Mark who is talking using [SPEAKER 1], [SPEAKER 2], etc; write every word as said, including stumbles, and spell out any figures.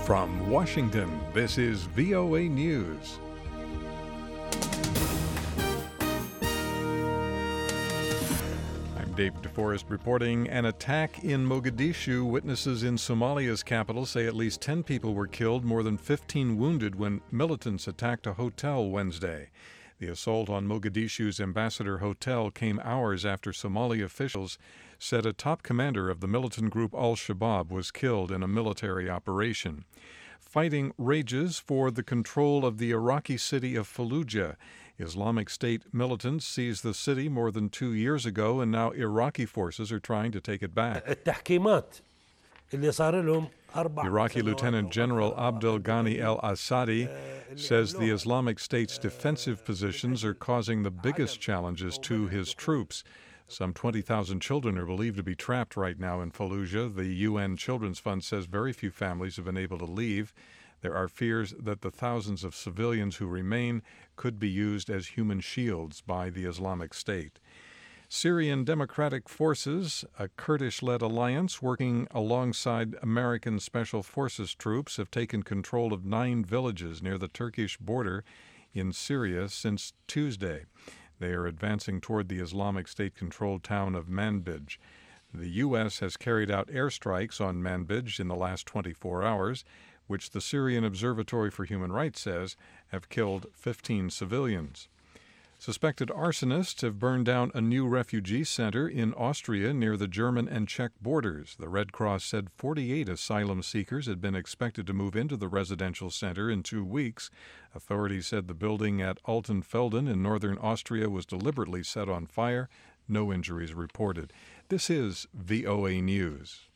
[SPEAKER 1] From Washington, this is V O A News. I'm David DeForest reporting. An attack in Mogadishu. Witnesses in Somalia's capital say at least ten people were killed, more than fifteen wounded when militants attacked a hotel Wednesday. The assault on Mogadishu's Ambassador Hotel came hours after Somali officials said a top commander of the militant group Al-Shabaab was killed in a military operation. Fighting rages for the control of the Iraqi city of Fallujah. Islamic State militants seized the city more than two years ago, and now Iraqi forces are trying to take it back. Iraqi Lieutenant General Abdel Ghani al-Assadi says the Islamic State's defensive positions are causing the biggest challenges to his troops. Some twenty thousand children are believed to be trapped right now in Fallujah. The U N Children's Fund says very few families have been able to leave. There are fears that the thousands of civilians who remain could be used as human shields by the Islamic State. Syrian Democratic Forces, a Kurdish-led alliance working alongside American Special Forces troops, have taken control of nine villages near the Turkish border in Syria since Tuesday. They are advancing toward the Islamic State-controlled town of Manbij. The U S has carried out airstrikes on Manbij in the last twenty-four hours, which the Syrian Observatory for Human Rights says have killed fifteen civilians. Suspected arsonists have burned down a new refugee center in Austria near the German and Czech borders. The Red Cross said forty-eight asylum seekers had been expected to move into the residential center in two weeks. Authorities said the building at Altenfelden in northern Austria was deliberately set on fire. No injuries reported. This is V O A News.